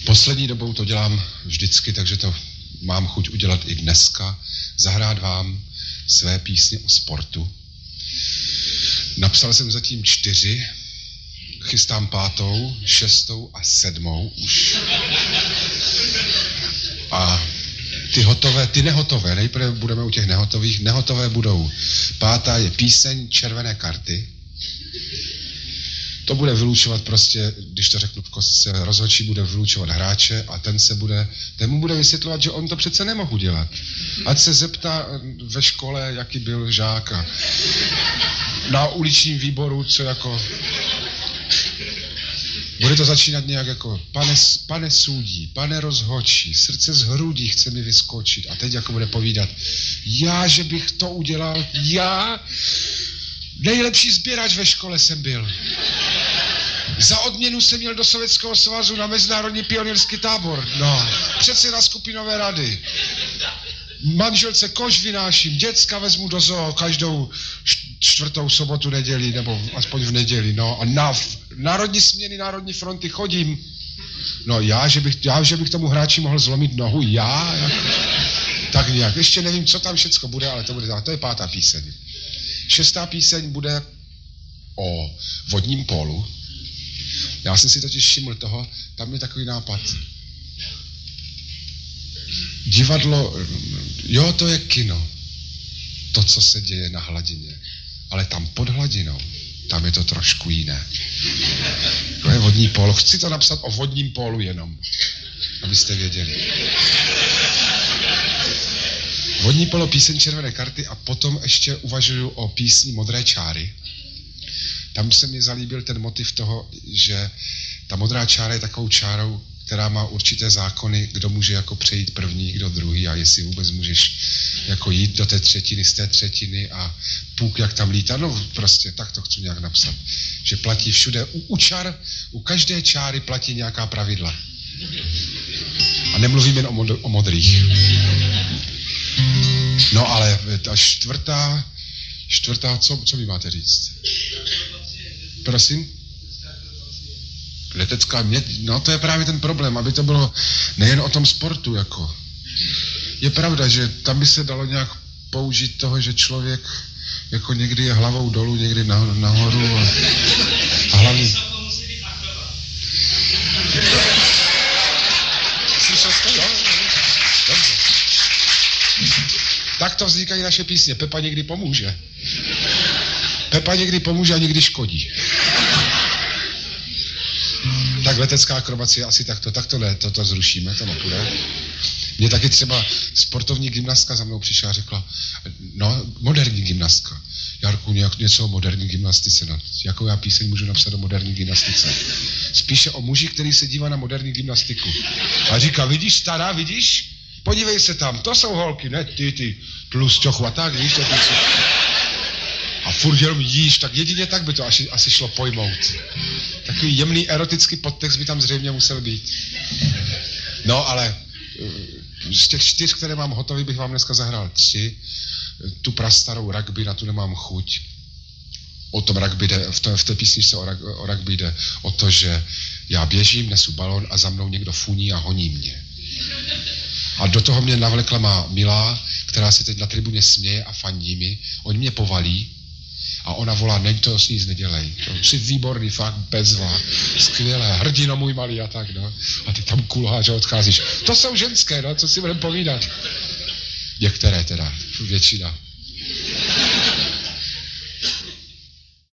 Poslední dobou to dělám vždycky, takže to mám chuť udělat i dneska. Zahrát vám své písně o sportu. Napsal jsem zatím 4, chystám 5., 6. a 7. už. A ty nehotové, nejprve budeme u těch nehotových. Nehotové budou. 5. je píseň Červené karty. To bude vylučovat prostě, když to řeknu v kostce, rozhodčí bude vylučovat hráče a ten mu bude vysvětlovat, že on to přece nemohl dělat. Ať se zeptá ve škole, jaký byl žák a na uličním výboru, co jako... Bude to začínat nějak jako, pane soudí, pane rozhodčí, srdce z hrudí chce mi vyskočit. A teď jako bude povídat, že bych to udělal, nejlepší sběrač ve škole jsem byl. Za odměnu jsem měl do Sovětského svazu na mezinárodní pionýrský tábor. No, předseda skupinové rady. Manželce koš vynáším, děcka vezmu do zoo každou 4. sobotu, neděli, nebo aspoň v neděli. No a na národní směny, Národní fronty chodím. No že bych tomu hráči mohl zlomit nohu, tak nějak. Ještě nevím, co tam všecko bude, ale to je 5. píseň. 6. píseň bude o vodním pólu. Já jsem si totiž všiml toho, tam je takový nápad. Divadlo, to je kino. To, co se děje na hladině. Ale tam pod hladinou, tam je to trošku jiné. To je vodní pól. Chci to napsat o vodním pólu jenom, abyste věděli. Vodní polo, píseň Červené karty a potom ještě uvažuju o písni Modré čáry. Tam se mi zalíbil ten motiv toho, že ta modrá čára je takovou čárou, která má určité zákony, kdo může jako přejít první, kdo druhý a jestli vůbec můžeš jako jít do té třetiny, z té třetiny a půk jak tam lítá. No prostě tak to chci nějak napsat. Že platí všude, u každé čáry platí nějaká pravidla. A nemluvím jen o modrých. No ale ta čtvrtá, co mi máte říct? Prosím? Letecká to je právě ten problém, aby to bylo nejen o tom sportu, jako. Je pravda, že tam by se dalo nějak použít toho, že člověk jako někdy je hlavou dolů, někdy nahoru a hlavně... Slyšel jste, jo? Dobře. Tak to vznikají naše písně. Pepa někdy pomůže. Pepa někdy pomůže a někdy škodí. Tak letecká akrobacie asi takto. Tak to ne, to zrušíme, to nepůjde. Mně taky třeba sportovní gymnastka za mnou přišla a řekla, moderní gymnastka. Jarku, něco o moderní gymnastice. Jakou já píseň můžu napsat o moderní gymnastice? Spíše o muži, který se dívá na moderní gymnastiku. A říká, vidíš, stará, vidíš? Podívej se tam, to jsou holky, ne ty tlusťochu a tak, víš, a furt jenom jíš, tak jedině tak by to asi šlo pojmout. Takový jemný erotický podtext by tam zřejmě musel být. No, ale z těch 4, které mám hotový, bych vám dneska zahrál 3. Tu prastarou rugby, na tu nemám chuť. O tom rugby jde, v té písničce o rugby jde o to, že já běžím, nesu balón a za mnou někdo funí a honí mě. A do toho mě navlekla má milá, která se teď na tribuně směje a fandí mi. Oni mě povalí a ona volá, neď to s nic nedělej. Jsi výborný, fakt bezva, skvělé, hrdino můj malý a tak, no. A ty tam kulháš a odcházíš. To jsou ženské, no, co si budeme povídat. Některé teda, většina.